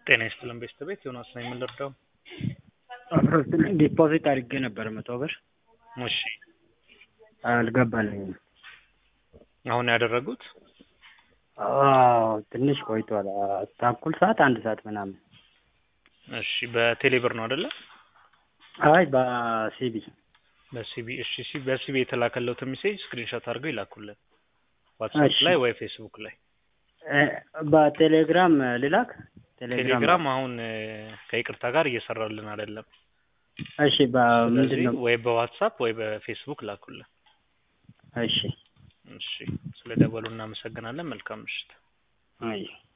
ጤና ይስጥልን ቤተሰቤት ዮናስ ነኝ። ምን ልርዳው? ዲፖዚት አድርጌ ነበር 100 ብር እሺ፣ አልገባልኝም። አሁን ያደረጉት? ትንሽ ቆይቷል። ተኩል ሰዓት አንድ ሰዓት ምናምን። እሺ፣ በቴሌ ብር ነው አይደለ? አይ በሲቢ በሲቢ። እሺ፣ በሲቢ የተላከለውት ሜሴጅ ስክሪንሾት አድርገው ይላኩልን ዋትስአፕ ላይ ወይ ፌስቡክ ላይ። በቴሌግራም ልላክ? ቴሌግራም አሁን ከይቅርታ ጋር እየሰራልን አይደለም። እሺ፣ በምንድነው? ወይ በዋትስአፕ ወይ በፌስቡክ ላኩልን። እሺ፣ እሺ፣ ስለደወሉ እናመሰግናለን። መልካም ምሽት። አይ